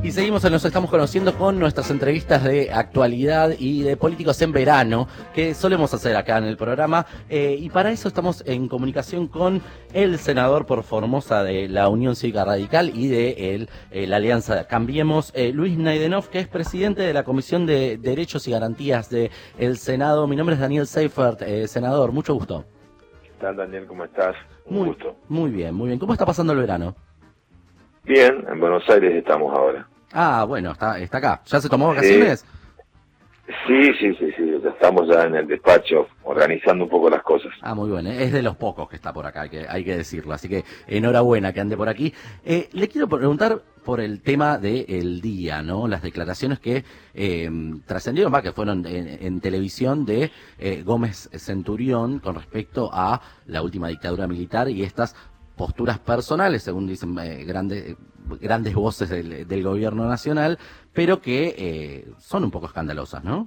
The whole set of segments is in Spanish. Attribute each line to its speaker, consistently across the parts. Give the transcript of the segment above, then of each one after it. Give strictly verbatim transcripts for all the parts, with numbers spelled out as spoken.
Speaker 1: Y seguimos, nos estamos conociendo con nuestras entrevistas de actualidad y de políticos en verano, que solemos hacer acá en el programa, eh, y para eso estamos en comunicación con el senador por Formosa de la Unión Cívica Radical y de el, eh, la Alianza Cambiemos, eh, Luis Naidenov, que es presidente de la Comisión de Derechos y Garantías del Senado. Mi nombre es Daniel Seifert, eh, senador, mucho gusto.
Speaker 2: ¿Qué tal, Daniel? ¿Cómo estás? Un
Speaker 1: muy,
Speaker 2: gusto.
Speaker 1: Muy bien, muy bien. ¿Cómo está pasando el verano?
Speaker 2: Bien, en Buenos Aires estamos ahora.
Speaker 1: Ah, bueno, está está acá. ¿Ya se tomó vacaciones?
Speaker 2: Eh, sí, sí, sí, sí. Estamos ya en el despacho organizando un poco las cosas.
Speaker 1: Ah, muy bueno. Es de los pocos que está por acá, que hay que decirlo. Así que enhorabuena que ande por aquí. Eh, le quiero preguntar por el tema del día, ¿no? Las declaraciones que eh, trascendieron, va, que fueron en, en televisión de eh, Gómez Centurión con respecto a la última dictadura militar y estas posturas personales, según dicen eh, grandes grandes voces del, del gobierno nacional, pero que eh, son un poco escandalosas, ¿no?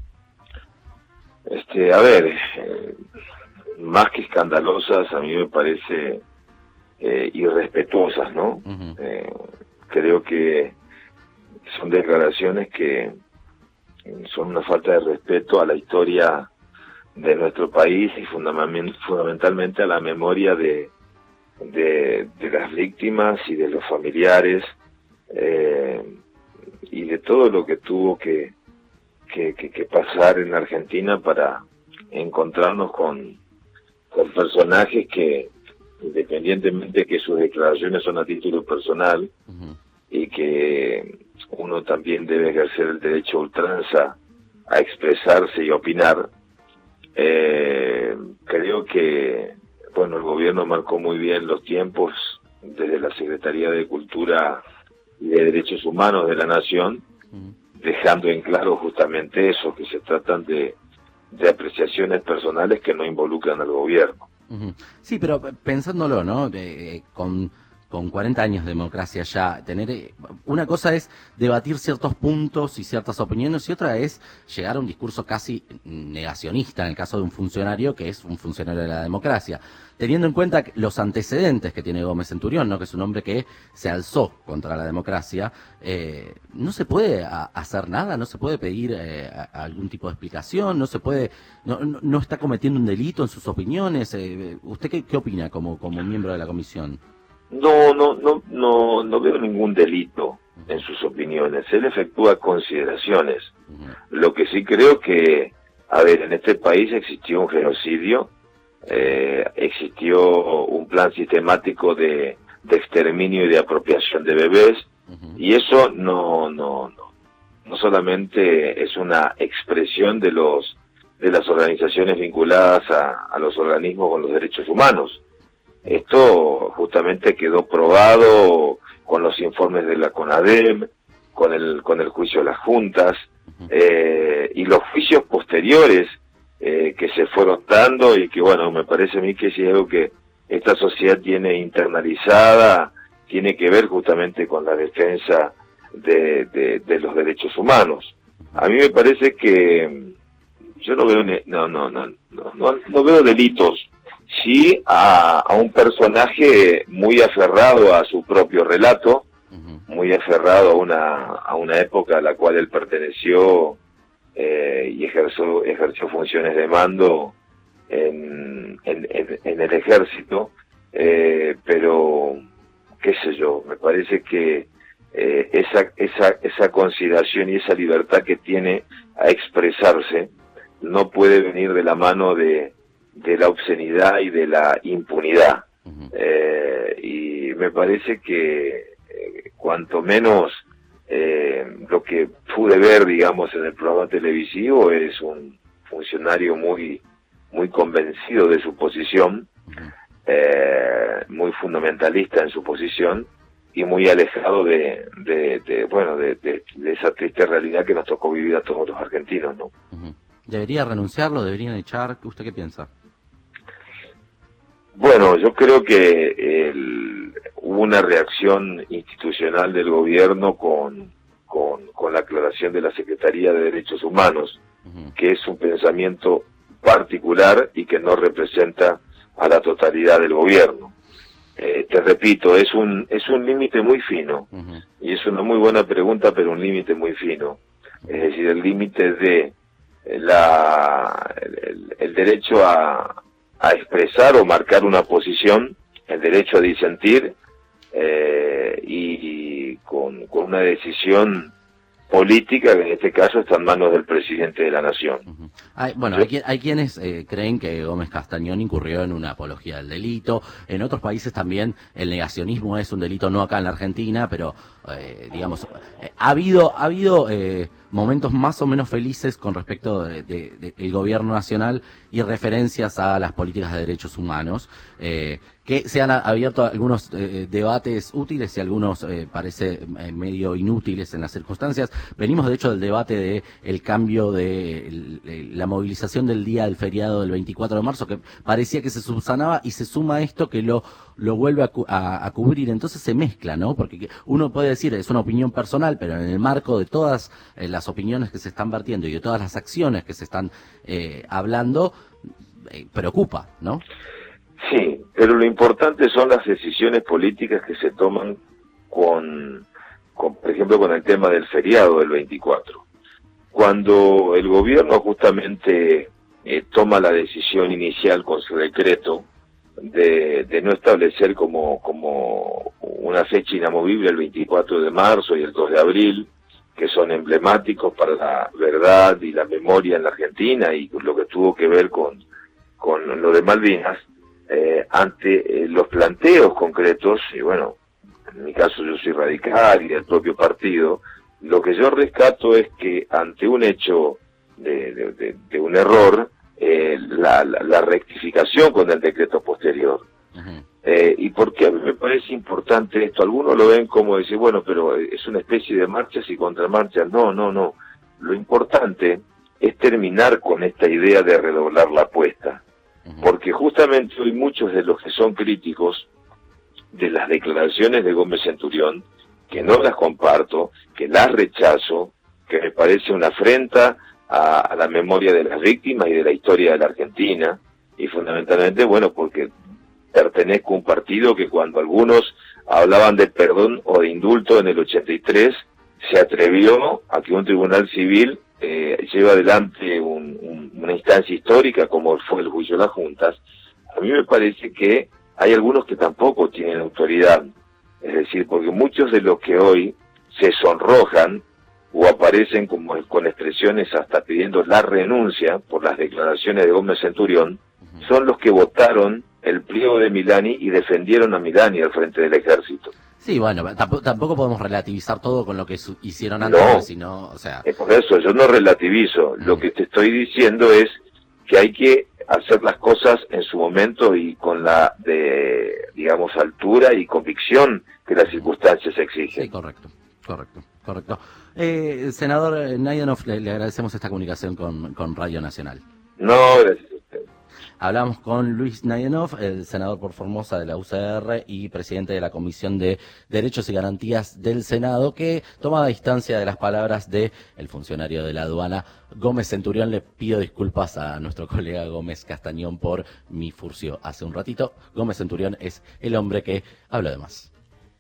Speaker 2: Este, a ver, eh, más que escandalosas, a mí me parece eh, irrespetuosas, ¿no? Uh-huh. Eh, creo que son declaraciones que son una falta de respeto a la historia de nuestro país y fundament- fundamentalmente a la memoria de De, de las víctimas y de los familiares eh, y de todo lo que tuvo que, que, que, que pasar en Argentina para encontrarnos con, con personajes que, independientemente que sus declaraciones son a título personal, uh-huh, y que uno también debe ejercer el derecho a ultranza a expresarse y opinar, eh, creo que bueno, el gobierno marcó muy bien los tiempos desde la Secretaría de Cultura y de Derechos Humanos de la Nación, uh-huh, dejando en claro justamente eso, que se tratan de, de apreciaciones personales que no involucran al gobierno.
Speaker 1: Uh-huh. Sí, pero pensándolo, ¿no? Eh, con... con cuarenta años de democracia ya, tener una cosa es debatir ciertos puntos y ciertas opiniones y otra es llegar a un discurso casi negacionista en el caso de un funcionario que es un funcionario de la democracia, teniendo en cuenta los antecedentes que tiene Gómez Centurión, ¿no? Que es un hombre que se alzó contra la democracia. Eh, no se puede a, hacer nada, no se puede pedir eh, a, a algún tipo de explicación, no se puede, no, no, no está cometiendo un delito en sus opiniones. Eh, ¿Usted qué, qué opina como, como miembro de la comisión?
Speaker 2: No, no, no, no, no veo ningún delito en sus opiniones. Él efectúa consideraciones. Lo que sí creo que, a ver, en este país existió un genocidio, eh, existió un plan sistemático de, de exterminio y de apropiación de bebés, y eso no, no, no, no solamente es una expresión de los, de las organizaciones vinculadas a, a los organismos con los derechos humanos. Esto justamente quedó probado con los informes de la CONADEM, con el con el juicio de las juntas, eh, y los juicios posteriores eh, que se fueron dando y que, bueno, me parece a mí que si es algo que esta sociedad tiene internalizada, tiene que ver justamente con la defensa de, de, de los derechos humanos. A mí me parece que yo no veo no no no no, no, no veo delitos. Sí, a, a un personaje muy aferrado a su propio relato, uh-huh, muy aferrado a una a una época a la cual él perteneció eh, y ejerció, ejerció funciones de mando en, en, en, en el ejército, eh, pero qué sé yo, me parece que eh, esa, esa, esa consideración y esa libertad que tiene a expresarse no puede venir de la mano de de la obscenidad y de la impunidad. Uh-huh. Eh, y me parece que eh, cuanto menos eh, lo que pude ver, digamos, en el programa televisivo es un funcionario muy muy convencido de su posición, uh-huh, eh, muy fundamentalista en su posición y muy alejado de, de, de bueno, de, de, de esa triste realidad que nos tocó vivir a todos los argentinos, ¿no?
Speaker 1: Uh-huh. ¿Debería renunciarlo? ¿Deberían echar? ¿Usted qué piensa?
Speaker 2: Bueno, yo creo que el, hubo una reacción institucional del gobierno con, con, con la aclaración de la Secretaría de Derechos Humanos, uh-huh, que es un pensamiento particular y que no representa a la totalidad del gobierno. eh, te repito, es un es un límite muy fino,
Speaker 1: Uh-huh.
Speaker 2: y es una muy buena pregunta, pero un límite muy fino. Es decir, el límite de la el, el derecho a, a expresar o marcar una posición, el derecho a disentir, eh, y, y con, con una decisión política que en este caso está en manos del presidente de la nación.
Speaker 1: Uh-huh. Hay, bueno, hay, hay quienes eh, creen que Gómez Castañón incurrió en una apología del delito. En otros países también el negacionismo es un delito, no acá en la Argentina, pero eh, digamos, eh, ha habido ha habido eh, momentos más o menos felices con respecto del de, de, de gobierno nacional y referencias a las políticas de derechos humanos, eh, que se han abierto algunos eh, debates útiles y algunos eh, parece eh, medio inútiles en las circunstancias. Venimos de hecho del debate de el cambio de el, el, la movilización del día del feriado del veinticuatro de marzo, que parecía que se subsanaba, y se suma esto que lo lo vuelve a, cu a, a cubrir. Entonces se mezcla, ¿no? Porque uno puede decir, es una opinión personal, pero en el marco de todas eh, las opiniones que se están vertiendo y de todas las acciones que se están eh, hablando, eh, preocupa, ¿no?
Speaker 2: Sí, pero lo importante son las decisiones políticas que se toman con, con, por ejemplo, con el tema del feriado del veinticuatro. Cuando el gobierno justamente eh, toma la decisión inicial con su decreto de, de no establecer como, como una fecha inamovible el veinticuatro de marzo y el dos de abril, que son emblemáticos para la verdad y la memoria en la Argentina, y lo que tuvo que ver con, con lo de Malvinas, eh, ante eh, los planteos concretos, y bueno, en mi caso yo soy radical y del propio partido, lo que yo rescato es que ante un hecho de, de, de, de un error, eh, la, la, la rectificación con el decreto posterior.
Speaker 1: Uh-huh.
Speaker 2: Eh, y porque a mí me parece importante esto, algunos lo ven como decir, bueno, pero es una especie de marchas y contramarchas. No, no, no. Lo importante es terminar con esta idea de redoblar la apuesta. Uh-huh. Porque justamente hoy muchos de los que son críticos de las declaraciones de Gómez Centurión, que no las comparto, que las rechazo, que me parece una afrenta a, a la memoria de las víctimas y de la historia de la Argentina, y fundamentalmente, bueno, porque pertenezco a un partido que cuando algunos hablaban de perdón o de indulto en el ochenta y tres, se atrevió a que un tribunal civil eh, lleve adelante un, un, una instancia histórica como fue el juicio de las juntas. A mí me parece que hay algunos que tampoco tienen autoridad, es decir, porque muchos de los que hoy se sonrojan o aparecen como con expresiones hasta pidiendo la renuncia por las declaraciones de Gómez Centurión, son los que votaron el pliego de Milani y defendieron a Milani al frente del ejército.
Speaker 1: Sí, bueno, tampoco, tampoco podemos relativizar todo con lo que su hicieron antes,
Speaker 2: no,
Speaker 1: sino, o sea...
Speaker 2: Es por eso, yo no relativizo. Mm. Lo que te estoy diciendo es que hay que hacer las cosas en su momento y con la, de, digamos, altura y convicción que las circunstancias exigen.
Speaker 1: Sí, correcto, correcto, correcto. Eh, senador Najdenov, le, le agradecemos esta comunicación con, con Radio Nacional.
Speaker 2: No, gracias a usted.
Speaker 1: Hablamos con Luis Najdenov, el senador por Formosa de la U C R y presidente de la Comisión de Derechos y Garantías del Senado, que toma distancia de las palabras de el funcionario de la aduana Gómez Centurión. Le pido disculpas a nuestro colega Gómez Castañón por mi furcio hace un ratito. Gómez Centurión es el hombre que habla de más.